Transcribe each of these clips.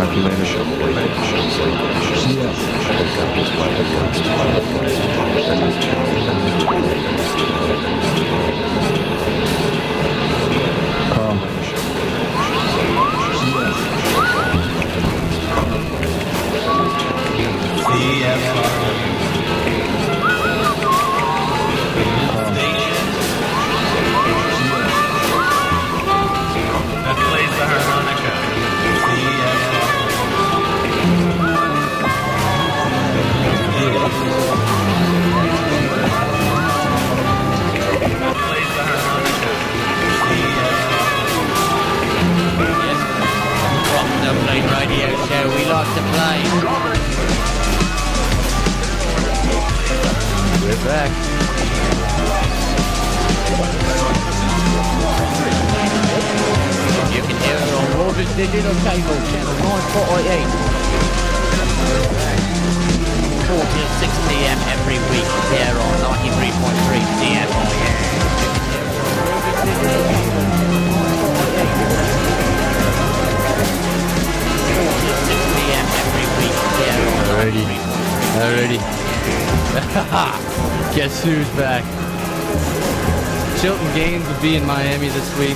Guess who's back? Chilton Gaines will be in Miami this week.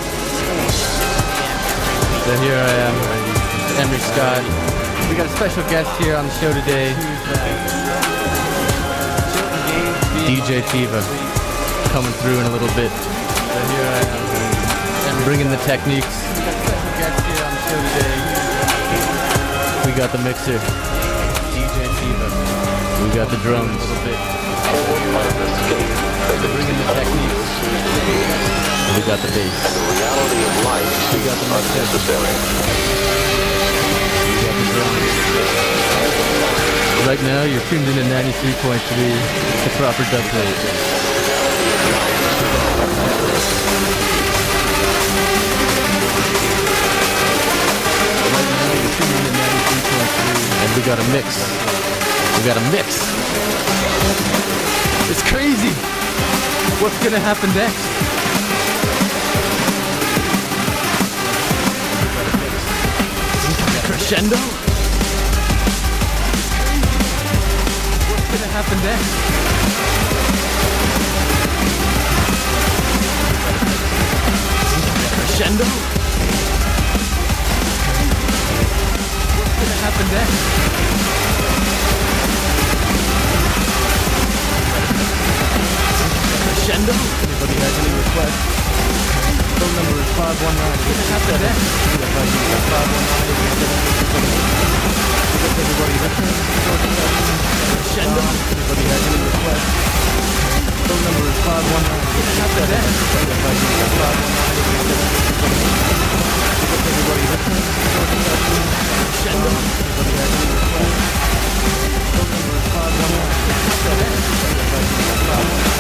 So here I am, Emery Scott. We got a special guest here on the show today. DJ Tiva coming through in a little bit. So here I am, bringing the techniques. We got a special guest here on the show today. We got the mixer, DJ Tiva. We got the drums a little bit. Bringing the techniques. We got the bass. And the reality of life we got the unnecessary. We got the drums. Right now, you're tuned in to 93.3, the proper dub plate. Right now, you're tuned in to 93.3, and we got a mix. We got a mix. It's crazy. What's gonna happen next? Crescendo? What's gonna happen next? Crescendo? What's gonna happen next? Crescendo? Anybody has any requests? Phone number is 519. Everybody listening? Crescendo? Anybody has any requests? Phone number is 519. Everybody listening? Crescendo? Anybody has any requests? Phone number is 519.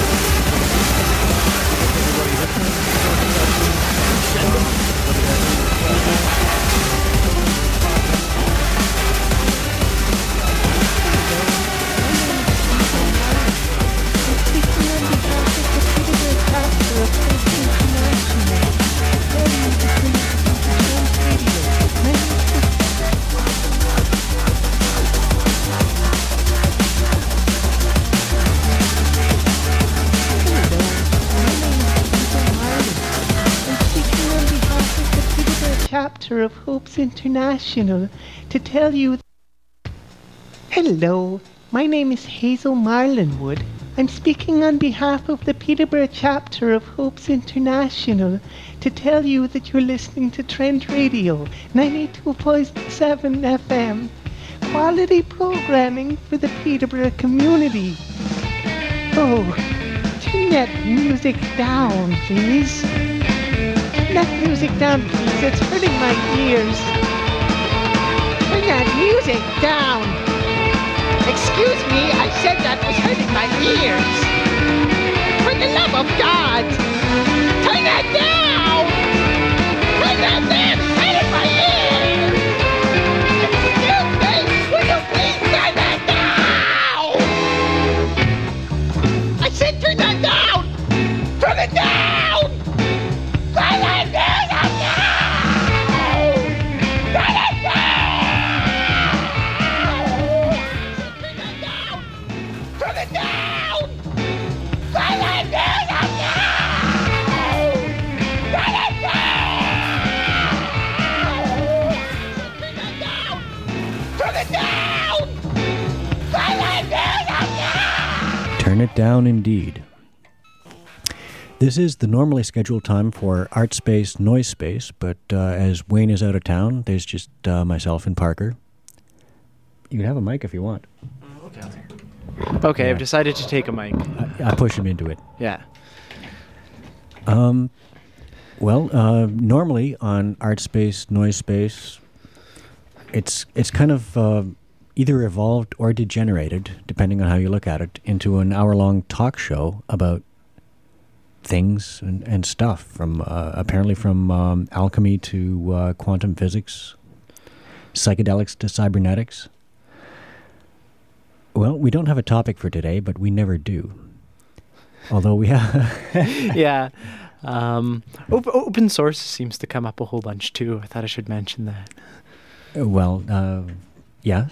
Of Hopes International to tell you. Hello, my name is Hazel Marlinwood. I'm speaking on behalf of the Peterborough chapter of Hopes International to tell you that you're listening to Trent Radio 92.7 FM. Quality programming for the Peterborough community. Oh, turn that music down, please. That music down, please. It's hurting my ears. Turn that music down. Excuse me, I said that was hurting my ears. For the love of God, turn that down. Turn that down. It's hurting my ears. Excuse me, will you please turn that down? I said turn that down. Turn it down. Turn it down! Turn it down! it down indeed. This is the normally scheduled time for Art Space, Noise Space, but as Wayne is out of town, there's just myself and Parker. You can have a mic if you want. Okay, Yeah. I've decided to take a mic. I push him into it. Yeah. Normally on Art Space, Noise Space, it's kind of either evolved or degenerated, depending on how you look at it, into an hour-long talk show about things and stuff, from apparently from alchemy to quantum physics, psychedelics to cybernetics. Well, we don't have a topic for today, but we never do. Although we have... Yeah. Open source seems to come up a whole bunch too. I thought I should mention that. Yeah.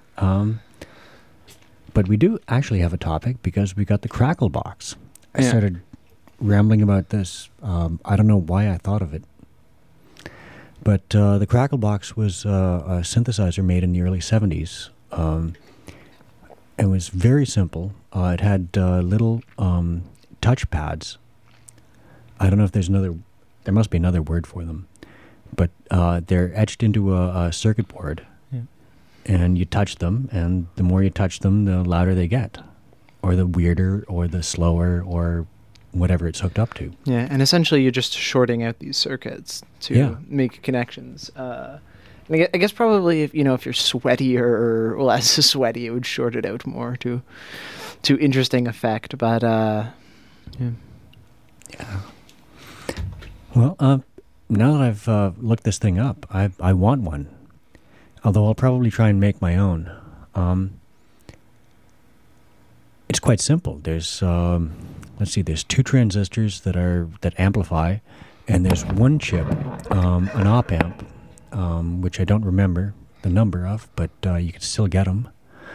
But we do actually have a topic because we got the Crackle box. I Yeah. started rambling about this. I don't know why I thought of it. But the Crackle box was a synthesizer made in the early 70s. It was very simple. It had little touch pads. I don't know if there must be another word for them. But they're etched into a circuit board. Yeah. And you touch them, and the more you touch them, the louder they get. Or the weirder, or the slower, or whatever it's hooked up to. Yeah, and essentially you're just shorting out these circuits to Yeah. make connections. And I guess probably if you're sweaty or less sweaty, it would short it out more to interesting effect. But yeah. Well, now that I've looked this thing up, I want one. Although I'll probably try and make my own. It's quite simple. There's there's two transistors that amplify, and there's one chip, an op amp, which I don't remember the number of, but you can still get them.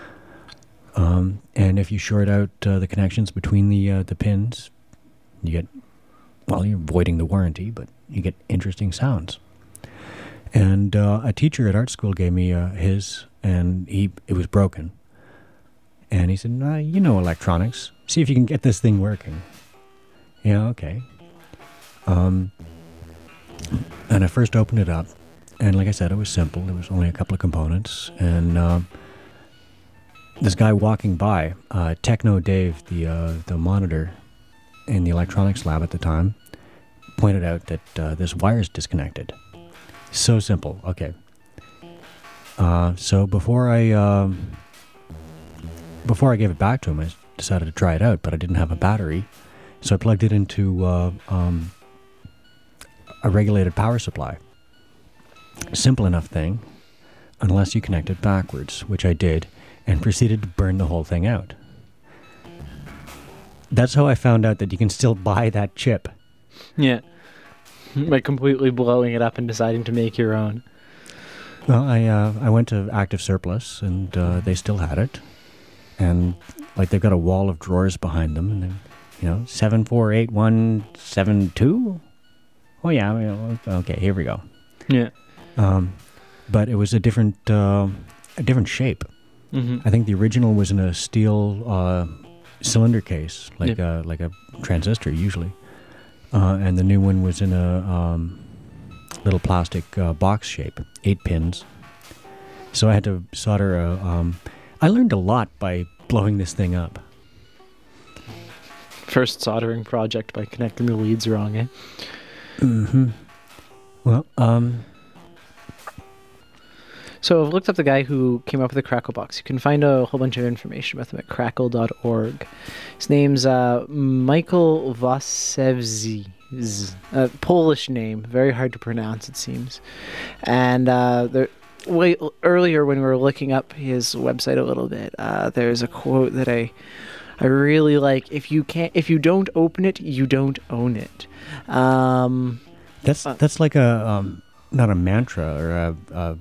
And if you short out the connections between the pins, you get, you're voiding the warranty, but you get interesting sounds. And a teacher at art school gave me his, and it was broken. And he said, you know electronics. See if you can get this thing working. Yeah, okay. And I first opened it up, and like I said, it was simple. There was only a couple of components. And this guy walking by, Techno Dave, the monitor in the electronics lab at the time, pointed out that this wire's disconnected. So simple. Okay. So before I gave it back to him, I decided to try it out, but I didn't have a battery, so I plugged it into a regulated power supply. Simple enough thing, unless you connect it backwards, which I did, and proceeded to burn the whole thing out. That's how I found out that you can still buy that chip. Yeah. By completely blowing it up and deciding to make your own. Well, I went to Active Surplus, and they still had it. And they've got a wall of drawers behind them, and then 748172. Oh yeah, okay, here we go. Yeah. But it was a different shape. Mm-hmm. I think the original was in a steel cylinder case, like a transistor usually, and the new one was in a little plastic box shape, 8 pins. So I had to solder I learned a lot by blowing this thing up. First soldering project by connecting the leads wrong, eh? Mm-hmm. Well, So I've looked up the guy who came up with the Crackle box. You can find a whole bunch of information about him at crackle.org. His name's Michael Wasewski. Polish name, very hard to pronounce, it seems. And earlier when we were looking up his website a little bit, there's a quote that I really like. If you don't open it, you don't own it. that's like a not a mantra or a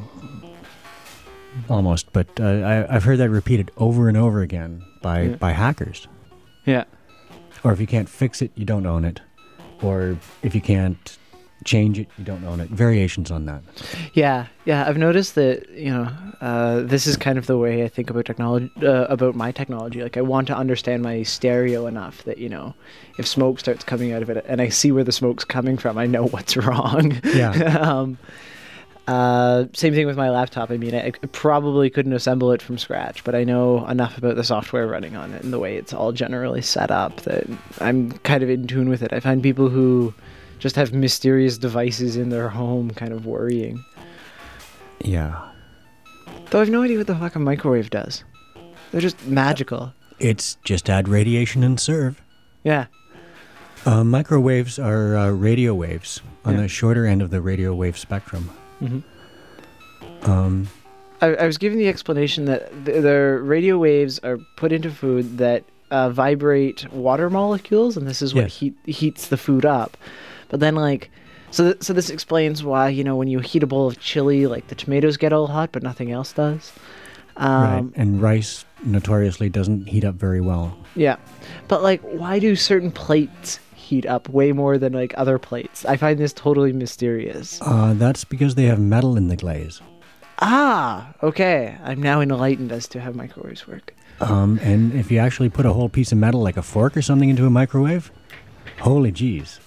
almost, but I've heard that repeated over and over again by hackers. Yeah. Or if you can't fix it, you don't own it. Or if you can't change it, you don't own it. Variations on that. Yeah. I've noticed that this is kind of the way I think about technology, about my technology. Like I want to understand my stereo enough that if smoke starts coming out of it, and I see where the smoke's coming from, I know what's wrong. Yeah. Same thing with my laptop. I mean, I probably couldn't assemble it from scratch, but I know enough about the software running on it and the way it's all generally set up that I'm kind of in tune with it. I find people who just have mysterious devices in their home kind of worrying. Yeah. Though I've no idea what the fuck a microwave does. They're just magical. It's just add radiation and serve. Yeah. Microwaves are radio waves on Yeah. the shorter end of the radio wave spectrum. Mm-hmm. I was given the explanation that the radio waves are put into food that vibrate water molecules, and this is what Yes. heats the food up. But then, so this explains why, when you heat a bowl of chili, like the tomatoes get all hot, but nothing else does. Right. And rice notoriously doesn't heat up very well. Yeah. But, why do certain plates heat up way more than, other plates? I find this totally mysterious. That's because they have metal in the glaze. Ah, okay. I'm now enlightened as to how microwaves work. And if you actually put a whole piece of metal, like a fork or something, into a microwave, holy jeez.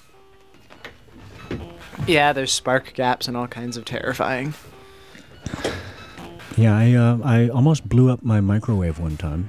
Yeah, there's spark gaps and all kinds of terrifying. Yeah, I almost blew up my microwave one time.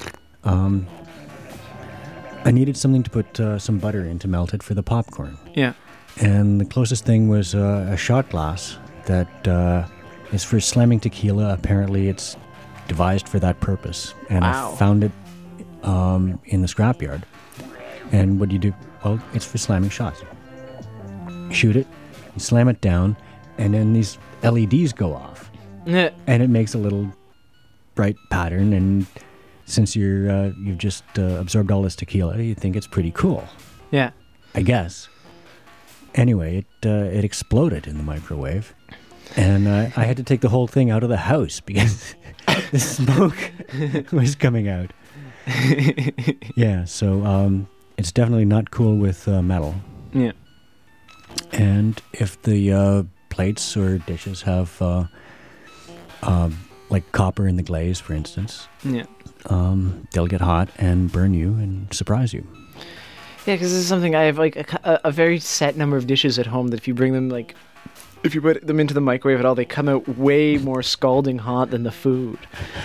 I needed something to put some butter in to melt it for the popcorn. Yeah. And the closest thing was a shot glass that is for slamming tequila. Apparently it's devised for that purpose. And Wow. I found it in the scrapyard. And what do you do? Well, it's for slamming shots. Shoot it, you slam it down, and then these LEDs go off. Yeah. And it makes a little bright pattern, and since you've just absorbed all this tequila, you think it's pretty cool, Yeah. I guess. Anyway, it exploded in the microwave, and I had to take the whole thing out of the house because the smoke was coming out. Yeah, so it's definitely not cool with metal. Yeah. And if the plates or dishes have like copper in the glaze, for instance, Yeah. they'll get hot and burn you and surprise you. Yeah, because this is something I have a very set number of dishes at home that if you bring them if you put them into the microwave at all, they come out way more scalding hot than the food.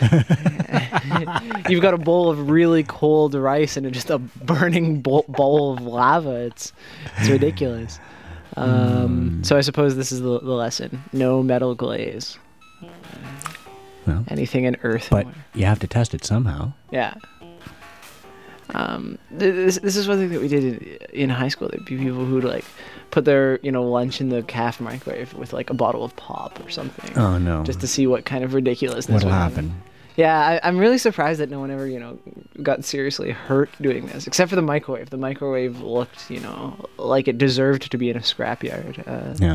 You've got a bowl of really cold rice and just a burning bowl of lava. It's ridiculous. So I suppose this is the lesson: no metal glaze. Well, Anything in earth. but you have to test it somehow. Yeah. This is one thing that we did in high school. There'd be people who'd put their lunch in the calf microwave with a bottle of pop or something. Oh no! Just to see what kind of ridiculousness What'll would happen? Yeah, I'm really surprised that no one ever got seriously hurt doing this, except for the microwave. The microwave looked like it deserved to be in a scrapyard. Yeah.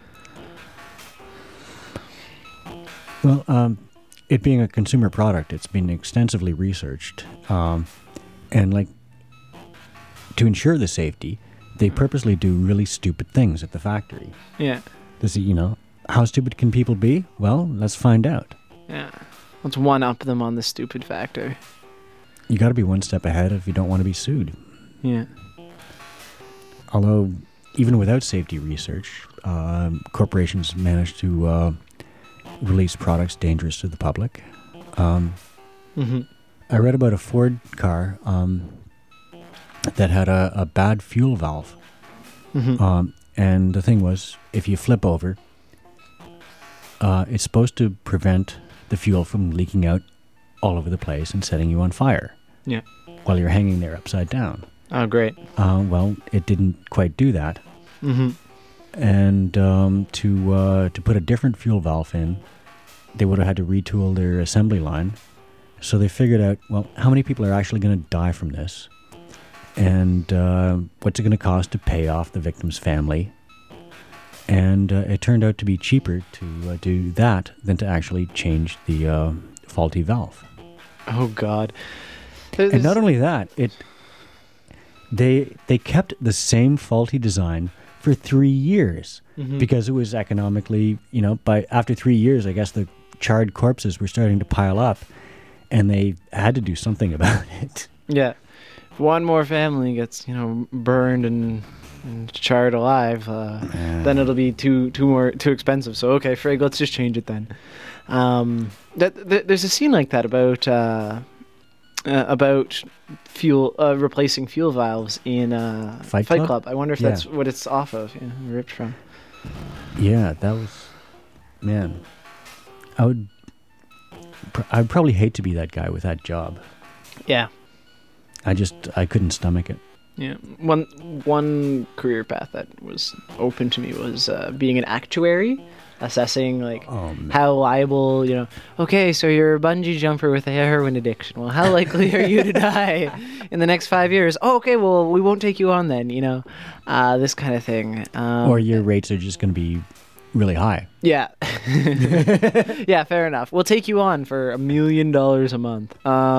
Well, it being a consumer product, it's been extensively researched, and to ensure the safety, they purposely do really stupid things at the factory. Yeah. How stupid can people be? Well, let's find out. Yeah. Let's one up them on the stupid factor. You got to be one step ahead if you don't want to be sued. Yeah. Although, even without safety research, corporations manage to release products dangerous to the public. Mm-hmm. I read about a Ford car that had a bad fuel valve. Mm-hmm. And the thing was, if you flip over, it's supposed to prevent the fuel from leaking out all over the place and setting you on fire. Yeah. While you're hanging there upside down. Oh, great. Well, it didn't quite do that. Mm-hmm. And to put a different fuel valve in, they would have had to retool their assembly line. So they figured out, well, how many people are actually going to die from this? And what's it going to cost to pay off the victim's family? And it turned out to be cheaper to do that than to actually change the faulty valve. Oh, God. And not only that, they kept the same faulty design for 3 years Mm-hmm. because it was economically, after 3 years, I guess the charred corpses were starting to pile up, and they had to do something about it. Yeah. If one more family gets, burned and charred alive, then it'll be too expensive. So okay, Frig, let's just change it then. There's a scene like that about fuel replacing fuel valves in Fight Fight Club? Club. I wonder if Yeah. that's what it's off of, ripped from. Yeah, that was, man. I'd probably hate to be that guy with that job. Yeah. I couldn't stomach it. Yeah, one career path that was open to me was being an actuary, assessing Oh, man. how liable, okay, so you're a bungee jumper with a heroin addiction. Well, how likely are you to die in the next 5 years? Oh, okay, well, we won't take you on then, this kind of thing. Or your rates are just going to be really high. Yeah. Yeah, fair enough. We'll take you on for $1 million a month.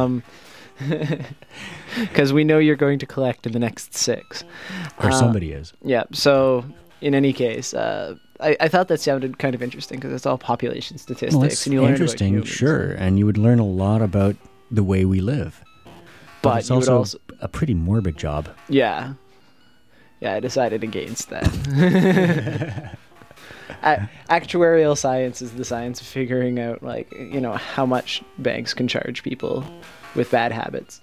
Because we know you're going to collect in the next 6. Or somebody is. Yeah, so in any case, I thought that sounded kind of interesting because it's all population statistics. Well, it's and you learn about interesting, humans. sure, and you would learn a lot about the way we live. But it's you would also also... a pretty morbid job. Yeah. Yeah, I decided against that. Actuarial science is the science of figuring out, how much banks can charge people with bad habits.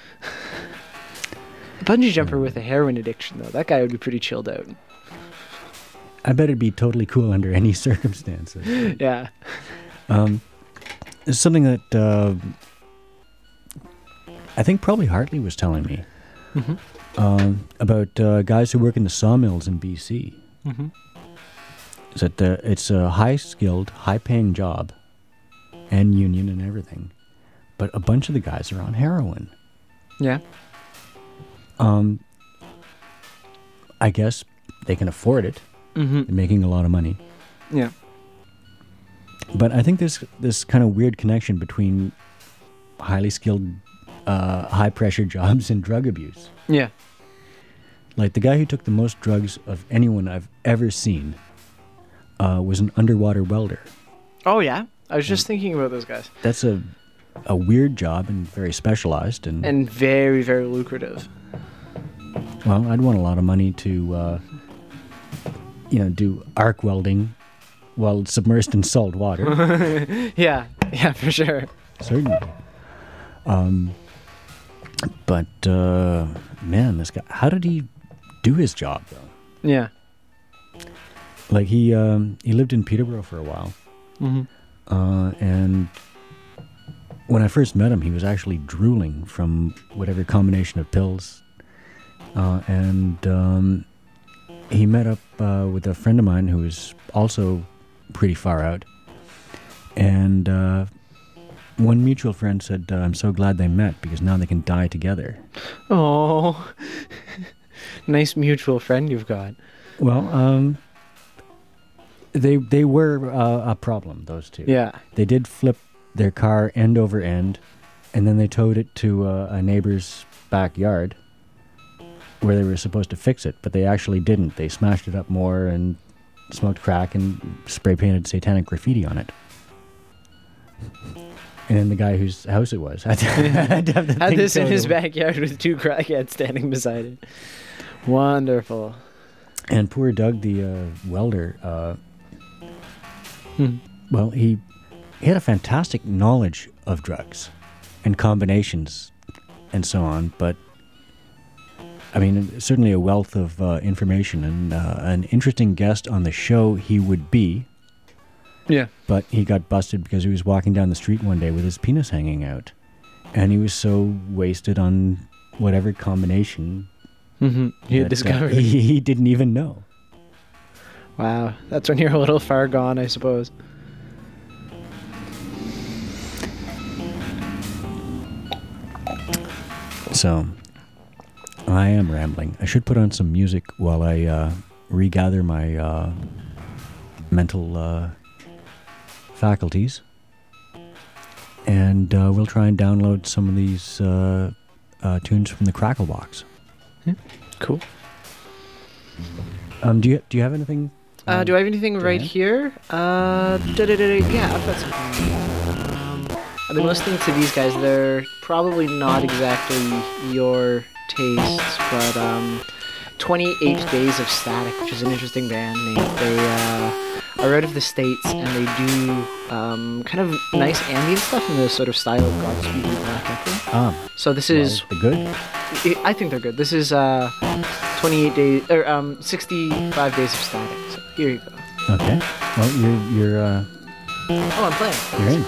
Bungee jumper with a heroin addiction, though, that guy would be pretty chilled out. I bet it'd be totally cool under any circumstances. Yeah. It's something that I think probably Hartley was telling me about guys who work in the sawmills in BC. Mm-hmm. Is that it's a high-skilled, high-paying job, and union and everything, but a bunch of the guys are on heroin. Yeah. I guess they can afford it. Mm-hmm. They're making a lot of money. Yeah. But I think there's this kind of weird connection between highly skilled, high-pressure jobs and drug abuse. Yeah. Like the guy who took the most drugs of anyone I've ever seen was an underwater welder. Oh, yeah? I was just thinking about those guys. That's a weird job and very specialized. And very, very lucrative. Well, I'd want a lot of money to, do arc welding while submersed in salt water. Yeah, for sure. Certainly. But, man, this guy, how did he do his job, though? Yeah. Like, he lived in Peterborough for a while. Mm-hmm. And when I first met him, he was actually drooling from whatever combination of pills. And he met up with a friend of mine who was also pretty far out. And one mutual friend said, I'm so glad they met because now they can die together. Oh, nice mutual friend you've got. Well, they were a problem, those two. Yeah. They did flip their car end over end, and then they towed it to a neighbor's backyard where they were supposed to fix it, but they actually didn't. They smashed it up more and smoked crack and spray painted satanic graffiti on it. And then the guy whose house it was had this in his backyard with 2 crackheads standing beside it. Wonderful. And poor Doug, the welder, well, he had a fantastic knowledge of drugs and combinations and so on, but I mean, certainly a wealth of information and an interesting guest on the show he would be. Yeah. But he got busted because he was walking down the street one day with his penis hanging out. And he was so wasted on whatever combination he had discovered. He didn't even know. Wow. That's when you're a little far gone, I suppose. So, I am rambling. I should put on some music while I regather my mental faculties. And we'll try and download some of these tunes from the Crackle Box. Cool. Do you have anything? Do I have anything right Dan? here? Yeah, I've got something. I've been listening to these guys. They're probably not exactly your tastes, but 28 Days of Static, which is an interesting band name. They are out of the States, and they do kind of nice ambient stuff in the sort of style of Godspeed You Black Echo. So this is... They're good? I think they're good. This is 28 days, or 65 Days of Static. So here you go. Okay. Well, you're Oh, I'm playing. you're in.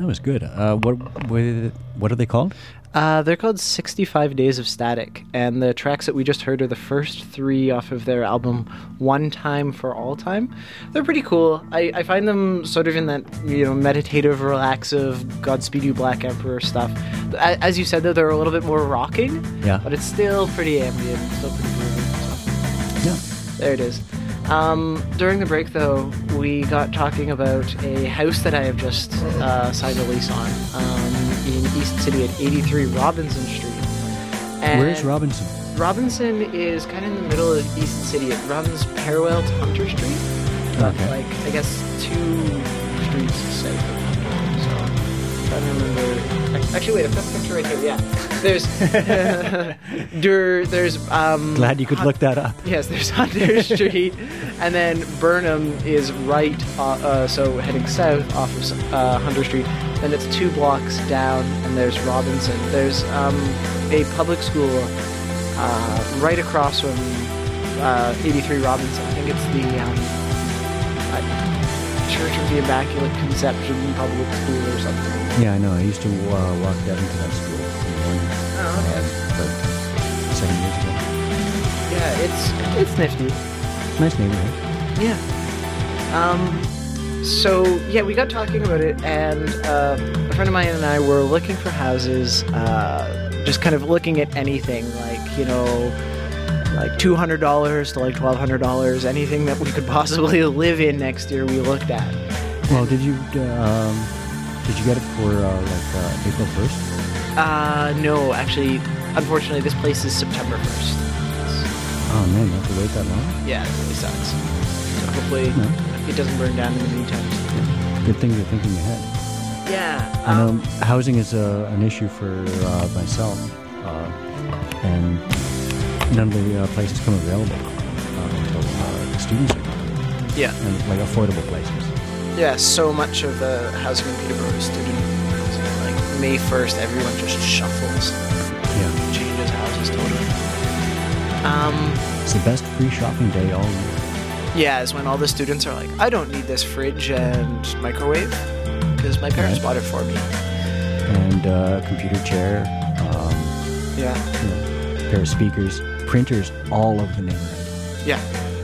That was good. What are they called? They're called 65 Days of Static, and the tracks that we just heard are the first 3 off of their album One Time for All Time. They're pretty cool. I find them sort of in that, meditative, relaxive, Godspeed You Black Emperor stuff. As you said, though, they're a little bit more rocking, Yeah. but it's still pretty ambient, still pretty groovy. Yeah. So, there it is. During the break, though, we got talking about a house that I have just signed a lease on in East City at 83 Robinson Street. And Where's Robinson? Robinson is kind of in the middle of East City. It runs parallel to Hunter Street, but Okay. I guess 2 streets south of Hunter. So I'm trying to remember. Actually, wait, I've got the picture right here. Yeah, there's Glad you could look that up. Yes, there's Hunter Street, and then Burnham is right, so heading south off of Hunter Street. Then it's 2 blocks down, and there's Robinson. There's a public school right across from 83 Robinson. I think it's the Church of the Immaculate Conception Public School or something. Yeah, I know. I used to walk down into that school. About 7 years ago. Yeah, it's nifty. Nice neighborhood. Yeah. So yeah, we got talking about it, and a friend of mine and I were looking for houses, just kind of looking at anything, like like $200 to like $1,200, anything that we could possibly live in next year. We looked at. Well, did you get it for April 1st? No, actually, unfortunately, this place is September 1st. Oh man, you have to wait that long? Yeah, it really sucks. So hopefully it doesn't burn down in the meantime. Good thing you're thinking ahead. Yeah. I know housing is an issue for myself, and none of the places come available until the students are gone. Yeah. And like affordable places. Yeah, so much of the housing in Peterborough is student housing. Like May 1st, everyone just shuffles. Yeah. Changes houses totally. It's the best free shopping day all year. Yeah, is when all the students are like, I don't need this fridge and microwave because my parents bought it for me. And computer chair, Yeah. pair of speakers, printers all over the neighborhood. Yeah.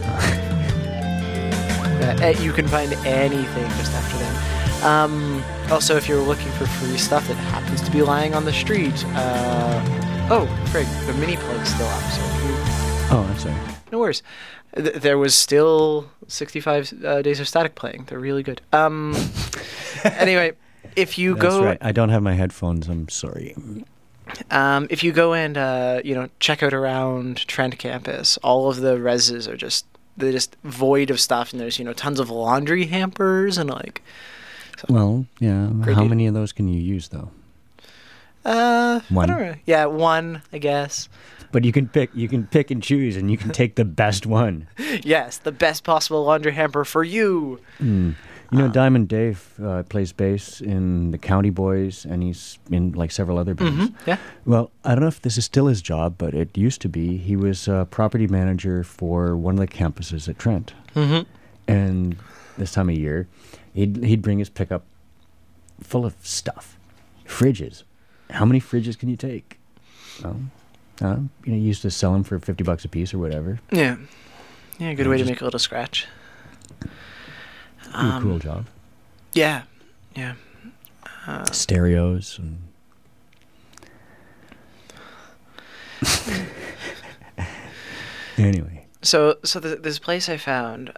You can find anything just after that. Also, if you're looking for free stuff that happens to be lying on the street, the mini plug's still up, so if you... Oh, I'm sorry. No worries. There was still 65 Days of Static playing. They're really good. Anyway, if you That's go... right. I don't have my headphones. I'm sorry. If you go and, check out around Trent campus, all of the reses are they're just void of stuff, and there's, tons of laundry hampers and, like... So, Well, yeah. Great How deal. many of those can you use, though? I One. don't know. Yeah, one, I guess. But you can pick and choose, and you can take the best one. Yes, the best possible laundry hamper for you. Diamond Dave plays bass in the County Boys, and he's in like several other bands. Yeah. Well, I don't know if this is still his job, but it used to be. He was property manager for one of the campuses at Trent. Mm-hmm. And this time of year, he'd bring his pickup full of stuff, fridges. How many fridges can you take? Well, you used to sell them for $50 a piece or whatever. Yeah. Yeah, good way to just- make a little scratch. Pretty cool job. Yeah. Yeah. Stereos and anyway. So this place I found,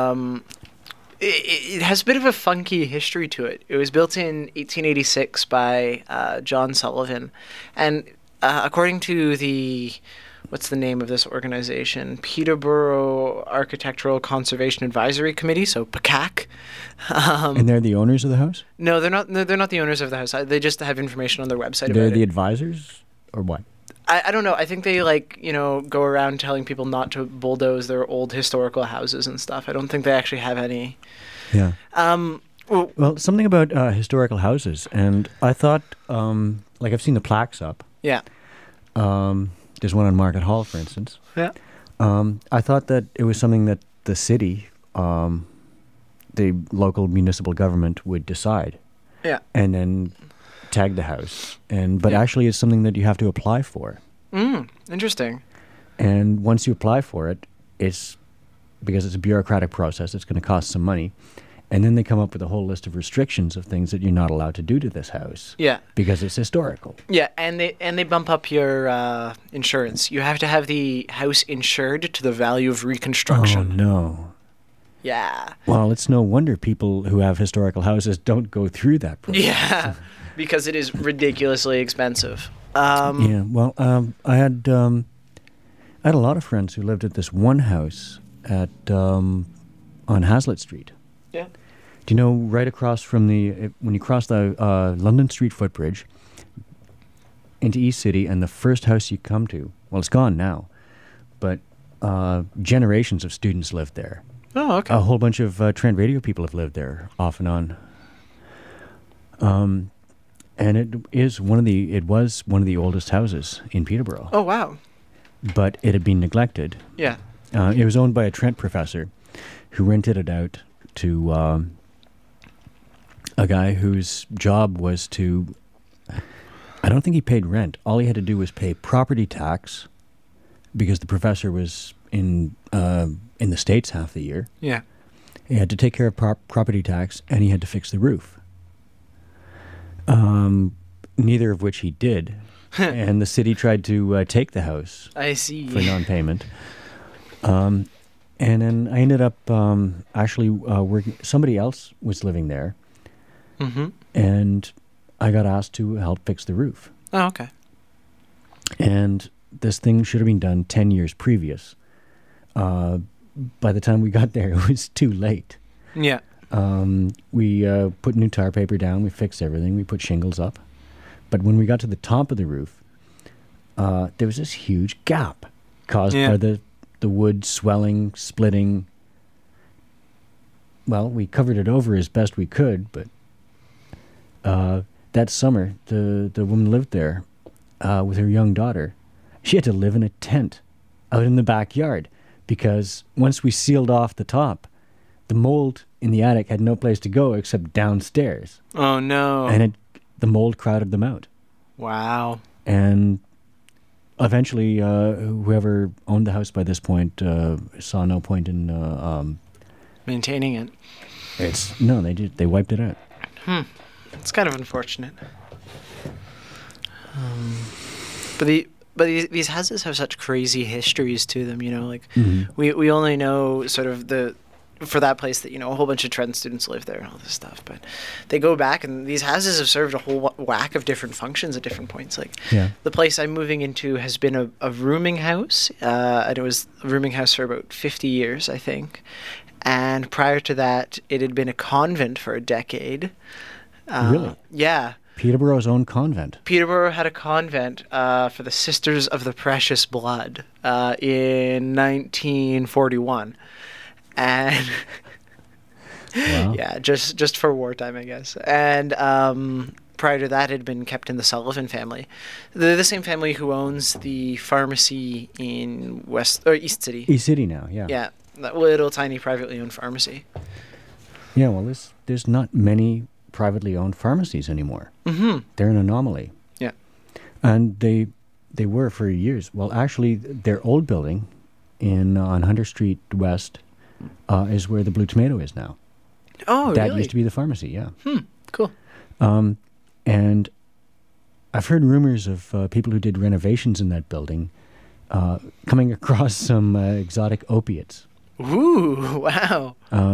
it has a bit of a funky history to it. It was built in 1886 by John Sullivan, and according to what's the name of this organization? Peterborough Architectural Conservation Advisory Committee, so PCAC. And they're the owners of the house? No, they're not. No, they're not the owners of the house. They just have information on their website They're about the it. advisors or what? I don't know. I think they go around telling people not to bulldoze their old historical houses and stuff. I don't think they actually have any. Yeah. Well, Well, something about historical houses, and I thought, I've seen the plaques up. yeah. There's one on Market Hall, for instance. Yeah. I thought that it was something that the city, the local municipal government would decide. Yeah. and then tag the house. But actually, it's something that you have to apply for. Interesting. And once you apply for it, it's because it's a bureaucratic process. It's going to cost some money. And then they come up with a whole list of restrictions of things that you're not allowed to do to this house. Yeah. Because it's historical. Yeah, and they bump up your insurance. You have to have the house insured to the value of Oh, reconstruction. no. Yeah. Well, it's no wonder people who have historical houses don't go through that process. Yeah, because it is ridiculously expensive. Yeah, well, I had a lot of friends who lived at this one house at on Hazlitt Street. Yeah. Do you know right across from when you cross the London Street footbridge into East City, and the first house you come to, well, it's gone now, but generations of students lived there. Oh, okay. A whole bunch of Trent Radio people have lived there off and on. And it was one of the oldest houses in Peterborough. Oh, wow. But it had been neglected. Yeah. It was owned by a Trent professor who rented it out to a guy whose job was to... I don't think he paid rent. All he had to do was pay property tax because the professor was in the States half the year. Yeah. He had to take care of property tax, and he had to fix the roof. Neither of which he did. And the city tried to take the house I see. for non-payment. And then I ended up actually working... Somebody else was living there, Mm-hmm. and I got asked to help fix the roof. Oh, okay. And this thing should have been done 10 years previous. By the time we got there, it was too late. Yeah. We put new tar paper down, we fixed everything, we put shingles up. But when we got to the top of the roof, there was this huge gap caused by the wood swelling, splitting. Well, we covered it over as best we could, but that summer, the woman lived there with her young daughter. She had to live in a tent out in the backyard because once we sealed off the top, the mold in the attic had no place to go except downstairs. Oh, no. And the mold crowded them out. Wow. And eventually, whoever owned the house by this point saw no point in... Maintaining it. They wiped it out. It's kind of unfortunate. But these houses have such crazy histories to them, you know, like we only know sort of for that place that, you know, a whole bunch of Trent students live there and all this stuff, but they go back and these houses have served a whole whack of different functions at different points. Like the place I'm moving into has been a rooming house, and it was a rooming house for about 50 years, I think. And prior to that, it had been a convent for a decade. Really? Yeah. Peterborough's own convent. Peterborough had a convent for the Sisters of the Precious Blood in 1941. And Wow. yeah, just for wartime, I guess. And prior to that, it had been kept in the Sullivan family. They're the same family who owns the pharmacy in East City. East City now, yeah. Yeah, that little tiny privately owned pharmacy. Yeah, well, there's not many privately owned pharmacies anymore. Mm-hmm. They're an anomaly. Yeah. And they were for years. Well, actually, their old building on Hunter Street West is where the Blue Tomato is now. Oh, that really? used to be the pharmacy, yeah. Cool. And I've heard rumors of people who did renovations in that building coming across some exotic opiates. Ooh, wow.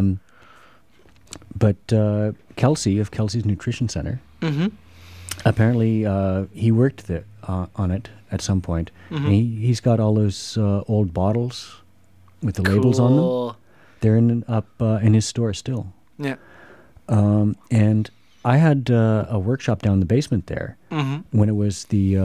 But Kelsey of Kelsey's Nutrition Center, Mm-hmm. apparently he worked there on it at some point. Mm-hmm. And he's got all those old bottles with the labels on them. Cool. They're up in his store still. Yeah. And I had a workshop down in the basement there Mm-hmm. when it was the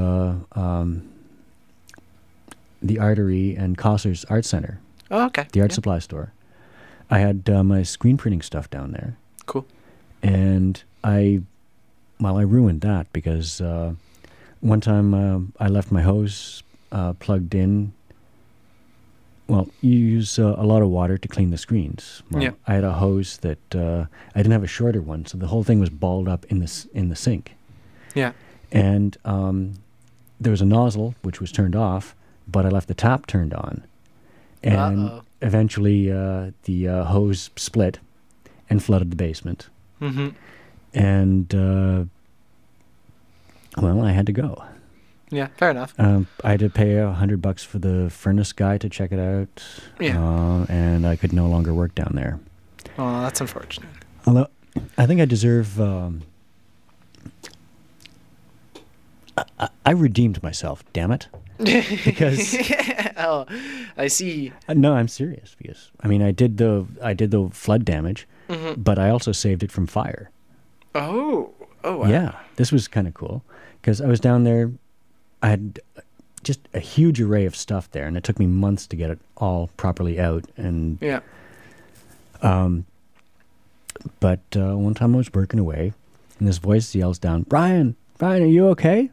Artery and Cossers Art Center, Oh, okay. the art Yeah. supply store. I had my screen printing stuff down there. Cool. And I ruined that because one time I left my hose plugged in Well, you use a lot of water to clean the screens. Well, Yeah. I had a hose that I didn't have a shorter one, so the whole thing was balled up in the sink. Yeah. And there was a nozzle which was turned off, but I left the tap turned on, and Uh-oh. eventually the hose split and flooded the basement. Mm-hmm. And well, I had to go. Yeah, fair enough. I had to pay $100 for the furnace guy to check it out. Yeah. And I could no longer work down there. Oh, that's unfortunate. Although I think I deserve. I redeemed myself. Damn it! Because Oh, I see. no, I'm serious. Because I mean, I did the flood damage, Mm-hmm. but I also saved it from fire. Oh, wow. Yeah, this was kind of cool because I was down there. I had just a huge array of stuff there, and it took me months to get it all properly out. And Yeah. but one time I was working away, and this voice yells down, Brian, are you okay?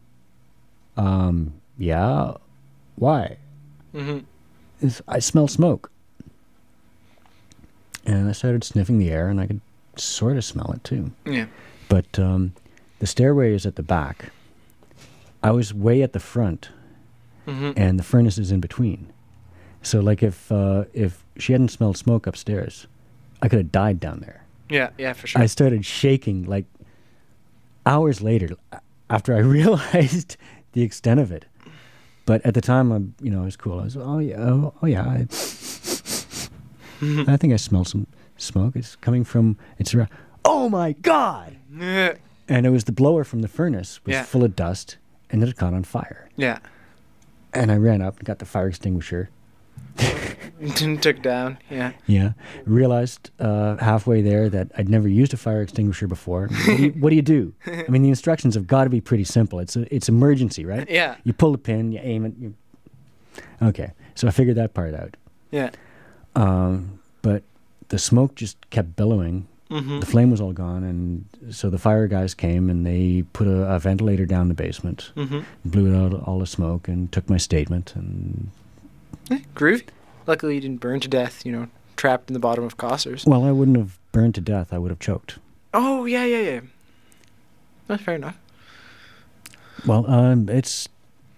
Yeah. Why? Mm-hmm. I smell smoke. And I started sniffing the air, and I could sort of smell it too. Yeah. But the stairway is at the back. I was way at the front, Mm-hmm. and the furnace is in between. So, like, if she hadn't smelled smoke upstairs, I could have died down there. Yeah, for sure. I started shaking, like, hours later, after I realized the extent of it. But at the time, I was cool. I was, oh yeah. I think I smell some smoke. It's coming from. It's around. Oh my God! And it was the blower from the furnace was Yeah. full of dust, and it had caught on fire. Yeah. And I ran up and got the fire extinguisher. Took down. Yeah. Yeah, realized halfway there that I'd never used a fire extinguisher before. What do you do? I mean, the instructions have got to be pretty simple. It's emergency, right? Yeah. You pull the pin, you aim it. Okay, so I figured that part out. Yeah. But the smoke just kept billowing. Mm-hmm. The flame was all gone, and so the fire guys came and they put a ventilator down the basement, Mm-hmm. blew out all the smoke, and took my statement. And Groovy. Luckily, you didn't burn to death, trapped in the bottom of Cossers. well, I wouldn't have burned to death. I would have choked. Oh, yeah. That's fair enough. Well, it's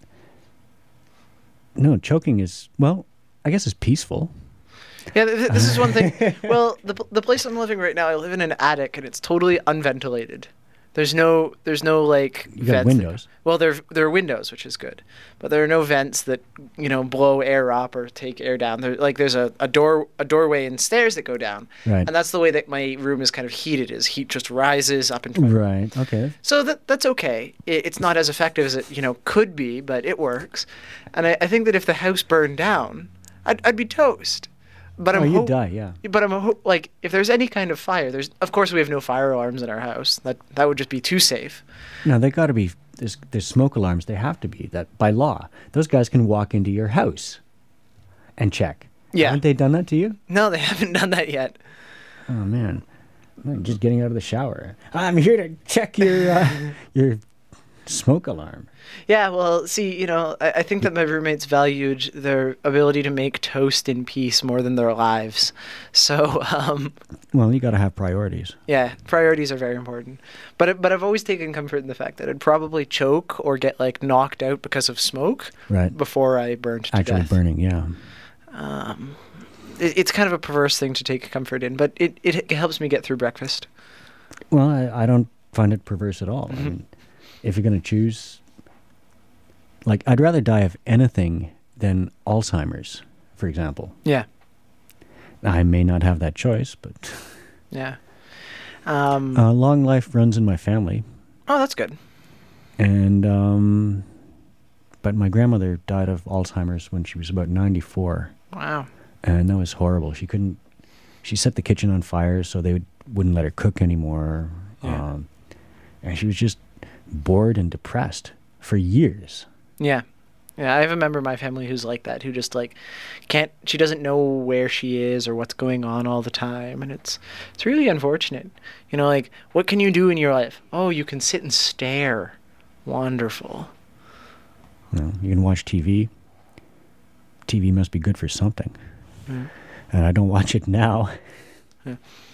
no choking is I guess it's peaceful. Yeah, this is one thing. Well, the place I'm living right now, I live in an attic, and it's totally unventilated. There's no like You got vents. windows. Well, there are windows, which is good, but there are no vents that blow air up or take air down. There's a doorway and stairs that go down, Right. and that's the way that my room is kind of heated. Is heat just rises up into my Right. Okay. So that's okay. It's not as effective as it could be, but it works. And I think that if the house burned down, I'd be toast. But You'd die. Yeah. But like, if there's any kind of fire, of course we have no fire alarms in our house. That would just be too safe. No, they got to be. There's smoke alarms. They have to be that by law. Those guys can walk into your house and check. Yeah. Haven't they done that to you? No, they haven't done that yet. Oh man, I'm just getting out of the shower. I'm here to check your smoke alarm. Yeah, well, see, I think that my roommates valued their ability to make toast in peace more than their lives. So, Well, you got to have priorities. yeah, priorities are very important. But I've always taken comfort in the fact that I'd probably choke or get like knocked out because of smoke Right. before I burned to Actually death. burning. Yeah. It's kind of a perverse thing to take comfort in, but it helps me get through breakfast. Well, I don't find it perverse at all. Mm-hmm. I mean, if you're going to choose, like, I'd rather die of anything than Alzheimer's, for example. Yeah, I may not have that choice, but yeah. long life runs in my family. Oh, that's good. And but my grandmother died of Alzheimer's when she was about 94, Wow. and that was horrible. She set the kitchen on fire so they wouldn't let her cook anymore. Yeah. And she was just bored and depressed for years. Yeah. Yeah, I have a member of my family who's like that, who just like she doesn't know where she is or what's going on all the time, and it's really unfortunate. Like, what can you do in your life? Oh, you can sit and stare. Wonderful. You can watch TV. TV must be good for something. And I don't watch it now. Yeah.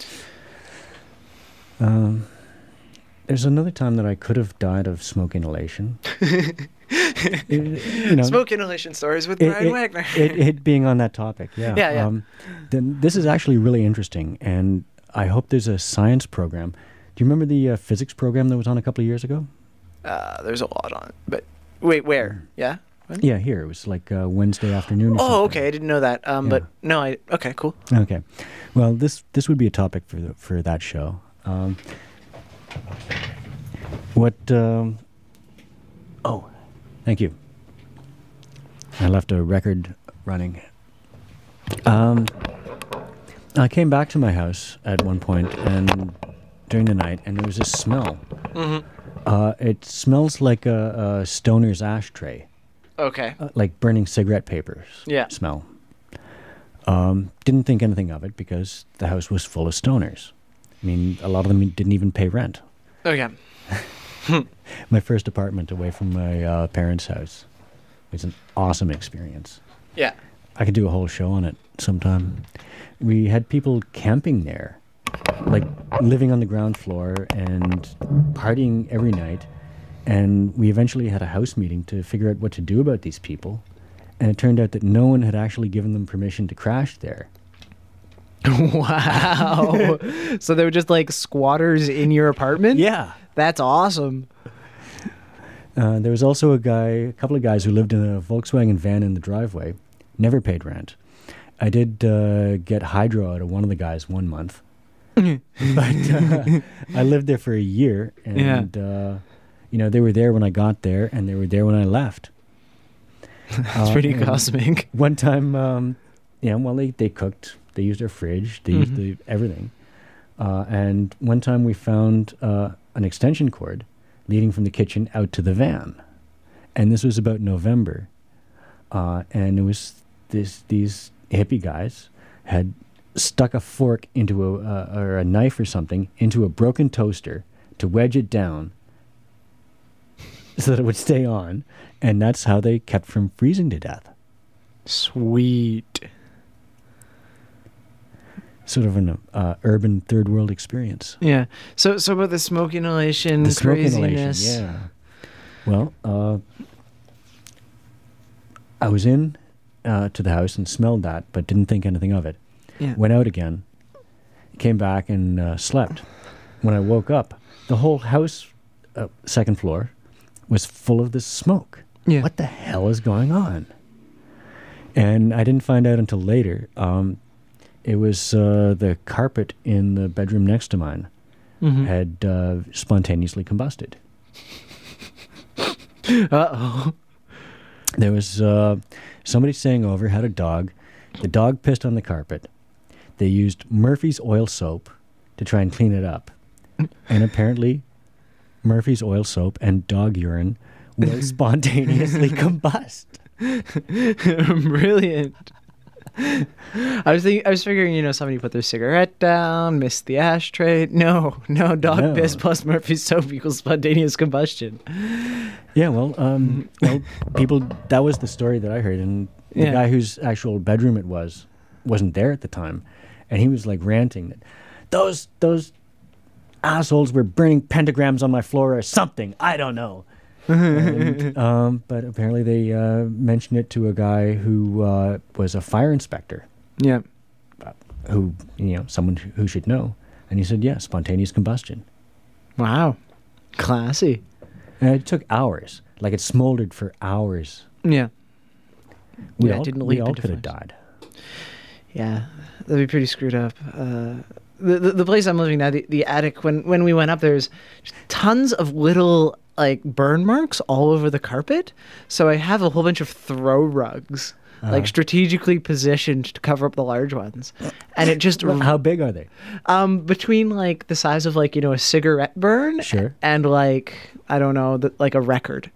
There's another time that I could have died of smoke inhalation. You know, Smoke inhalation stories with Brian Wagner. it being on that topic, yeah. Yeah. Then this is actually really interesting, and I hope there's a science program. Do you remember the physics program that was on a couple of years ago? There's a lot on it, but wait, where? Yeah. When? Yeah, here. It was like Wednesday afternoon or something. Oh, okay. I didn't know that. But no, okay, cool. Okay. Well, this would be a topic for that show. Oh, thank you. I left a record running. I came back to my house at one point and during the night, and there was this smell. It smells like a stoner's ashtray. Okay. Like burning cigarette papers. Yeah. Smell. Didn't think anything of it because the house was full of stoners. I mean, a lot of them didn't even pay rent. Okay. My first apartment away from my parents' house was an awesome experience. Yeah. I could do a whole show on it sometime. We had people camping there, like living on the ground floor and partying every night. And we eventually had a house meeting to figure out what to do about these people. And it turned out that no one had actually given them permission to crash there. Wow. So they were just like squatters in your apartment? Yeah. That's awesome. There was also a couple of guys who lived in a Volkswagen van in the driveway, never paid rent. I did get hydro out of one of the guys 1 month. But I lived there for a year, and they were there when I got there, and they were there when I left. That's pretty cosmic. One time, they cooked. They used our fridge. They used everything. And one time we found an extension cord leading from the kitchen out to the van. And this was about November. And it was these hippie guys had stuck a fork into or a knife or something into a broken toaster to wedge it down so that it would stay on. And that's how they kept from freezing to death. Sweet. Sort of an urban third world experience. Yeah. So about the smoke inhalation, the smoke craziness. inhalation, yeah. Well, I was in to the house and smelled that, but didn't think anything of it. Yeah. Went out again, came back and slept. When I woke up, the whole house, second floor, was full of this smoke. Yeah. What the hell is going on? And I didn't find out until later. It was the carpet in the bedroom next to mine had spontaneously combusted. Uh-oh. There was somebody staying over, had a dog. The dog pissed on the carpet. They used Murphy's oil soap to try and clean it up. And apparently, Murphy's oil soap and dog urine will spontaneously combust. Brilliant. I was figuring, somebody put their cigarette down, missed the ashtray. No, dog piss plus Murphy's soap equals spontaneous combustion. Yeah, well, people, that was the story that I heard, and the guy whose actual bedroom it wasn't there at the time, and he was like ranting that those assholes were burning pentagrams on my floor or something. I don't know. And, but apparently they mentioned it to a guy who was a fire inspector. Yeah. Who, someone who should know. And he said, yeah, spontaneous combustion. Wow. Classy. And it took hours. Like it smoldered for hours. Yeah. We didn't all leap into could have flames. died. Yeah. That'd be pretty screwed up. The place I'm living now, the attic, when we went up, there's tons of little like burn marks all over the carpet. So I have a whole bunch of throw rugs, like strategically positioned to cover up the large ones. And it just How big are they? Between like the size of like, a cigarette burn and like, I don't know, like a record.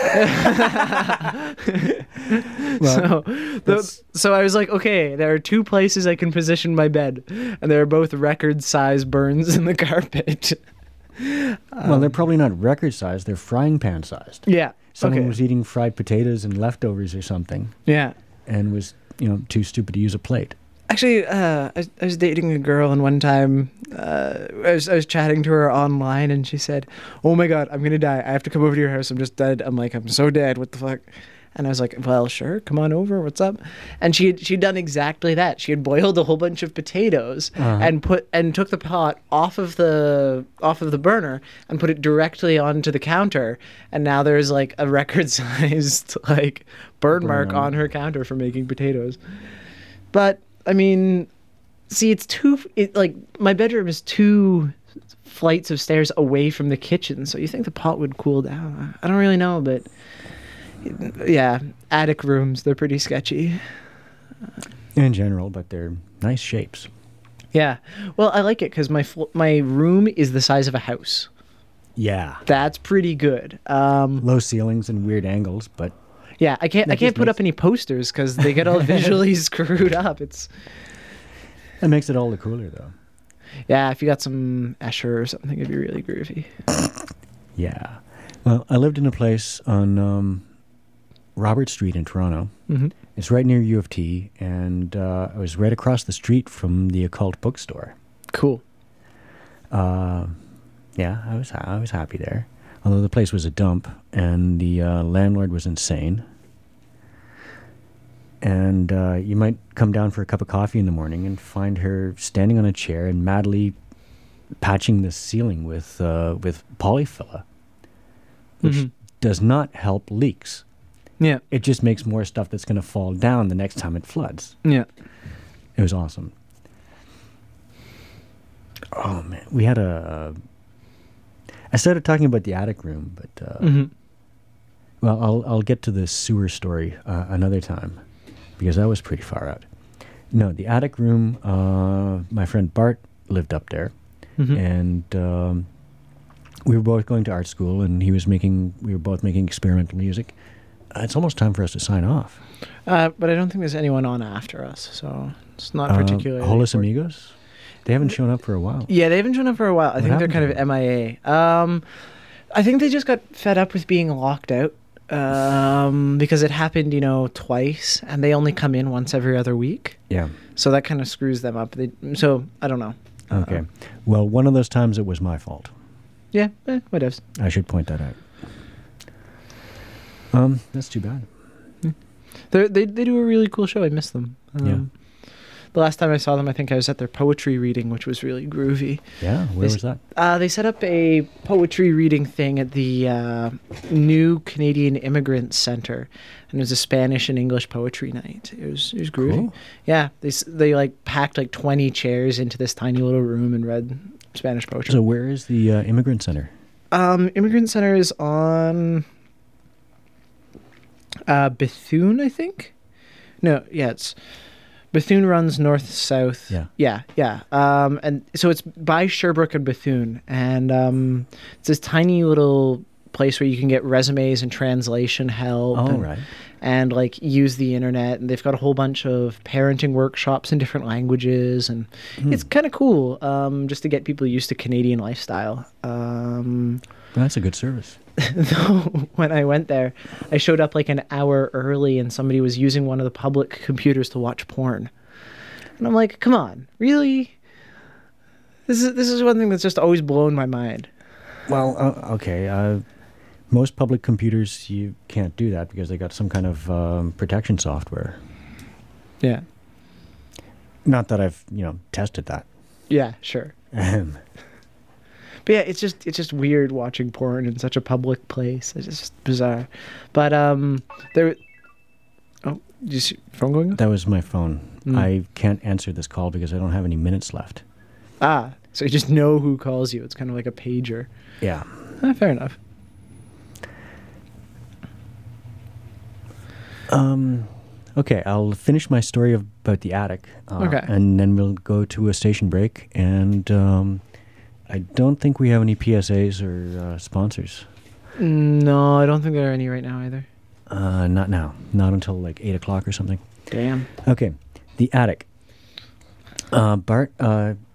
So I was like, okay, there are two places I can position my bed, and they're both record size burns in the carpet. Well, they're probably not record sized, they're frying pan sized. Yeah. Someone was eating fried potatoes and leftovers or something. Yeah. and was, too stupid to use a plate. Actually, I was dating a girl, and one time I was chatting to her online, and she said, "Oh my God, I'm gonna die. I have to come over to your house. I'm just dead." I'm like, "I'm so dead. What the fuck?" And I was like, "Well, sure, come on over. What's up?" And she'd done exactly that. She had boiled a whole bunch of potatoes and took the pot off of the burner and put it directly onto the counter. And now there's like a record-sized like burn mark on her counter for making potatoes. But I mean, see, my bedroom is 2 flights of stairs away from the kitchen, so you think the pot would cool down. I don't really know, but yeah, attic rooms, they're pretty sketchy. In general, but they're nice shapes. Yeah. Well, I like it because my room is the size of a house. Yeah. That's pretty good. Low ceilings and weird angles, but... Yeah, I can't put up any posters because they get all visually screwed up. That makes it all the cooler, though. Yeah, if you got some Escher or something, it'd be really groovy. Yeah. Well, I lived in a place on Robert Street in Toronto. Mm-hmm. It's right near U of T, and I was right across the street from the Occult bookstore. Cool. Yeah, I was happy there. Although the place was a dump, and the landlord was insane. And you might come down for a cup of coffee in the morning and find her standing on a chair and madly patching the ceiling with polyfilla, which does not help leaks. Yeah. It just makes more stuff that's going to fall down the next time it floods. Yeah. It was awesome. Oh, man. We had I started talking about the attic room, but... Well, I'll get to the sewer story another time, because that was pretty far out. No, the attic room, my friend Bart lived up there, and we were both going to art school, and we were both making experimental music. It's almost time for us to sign off. But I don't think there's anyone on after us, so it's not particularly... Holos Amigos? They haven't shown up for a while. Yeah, they haven't shown up for a while. I think they're kind of MIA. I think they just got fed up with being locked out because it happened, twice, and they only come in once every other week. Yeah. So that kind of screws them up. So I don't know. Okay. Well, one of those times it was my fault. Yeah, whatever. I should point that out. That's too bad. They do a really cool show. I miss them. Yeah. The last time I saw them, I think I was at their poetry reading, which was really groovy. Yeah, where was that? They set up a poetry reading thing at the New Canadian Immigrant Center, and it was a Spanish and English poetry night. It was groovy. Cool. Yeah, they like packed like 20 chairs into this tiny little room and read Spanish poetry. So where is the Immigrant Center? Immigrant Center is on Bethune, I think. No, yeah, it's. Bethune runs north-south. Yeah. And so it's by Sherbrooke and Bethune. And it's this tiny little place where you can get resumes and translation help. And like use the internet. And they've got a whole bunch of parenting workshops in different languages. And it's kind of cool just to get people used to Canadian lifestyle. That's a good service. Though when I went there, I showed up like an hour early and somebody was using one of the public computers to watch porn. And I'm like, come on, really? This is one thing that's just always blown my mind. Well, okay. Most public computers, you can't do that because they got some kind of protection software. Yeah. Not that I've, tested that. Yeah, sure. But yeah, it's just weird watching porn in such a public place. It's just bizarre. But there. Oh, did you see your phone going off? That was my phone. I can't answer this call because I don't have any minutes left. Ah, so you just know who calls you. It's kind of like a pager. Yeah. Fair enough. Okay, I'll finish my story about the attic. Okay. And then we'll go to a station break and. I don't think we have any PSAs or sponsors. No, I don't think there are any right now either. Not now. Not until like 8 o'clock or something. Damn. Okay. The attic. Bart